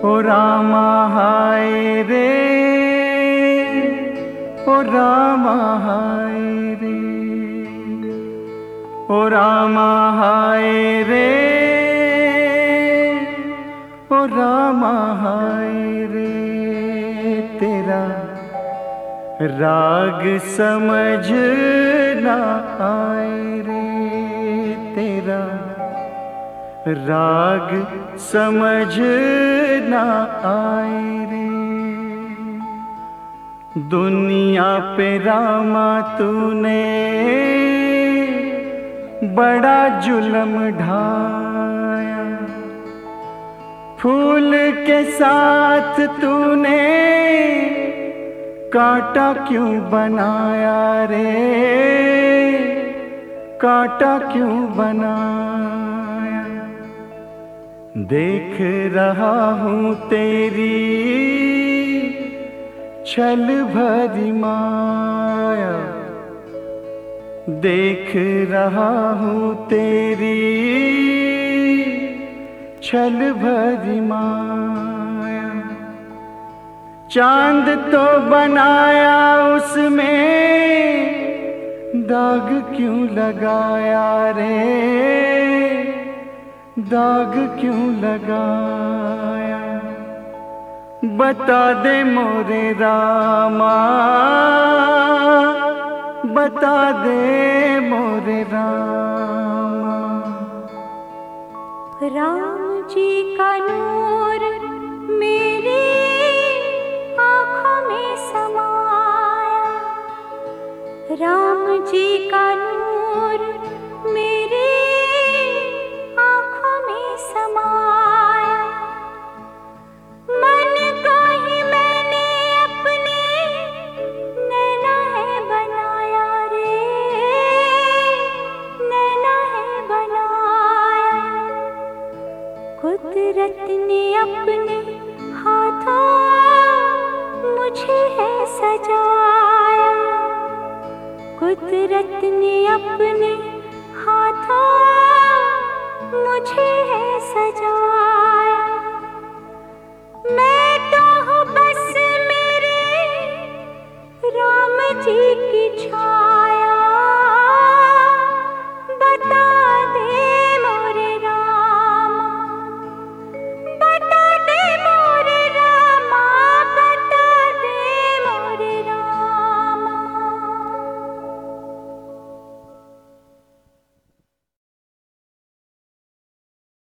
ओ रामा हाय रे, ओ रामा हाय रे, ओ रामा हाय रे, ओ रामा हाय रे। तेरा राग समझ ना आए रे, तेरा राग समझ ना आए रे। दुनिया पे रामा तूने बड़ा जुल्म ढाया, फूल के साथ तूने कांटा क्यों बनाया रे, कांटा क्यों बनाया। देख रहा हूँ तेरी छल भरी माया, देख रहा हूँ तेरी छल भरी माया। चांद तो बनाया उसमें दाग क्यों लगाया रे, दाग क्यों लगाया। बता दे मोरे रामा, बता दे मोरे रामा। राम जी का नूर मेरी आँखों में समाया, राम जी का नूर मेरी आँखों में समाया। मन को ही मैंने अपने नैना है बनाया रे, नैना है बनाया। कुदरत ने अपने हाथों मुझे है सजाया, कुदरत ने अपने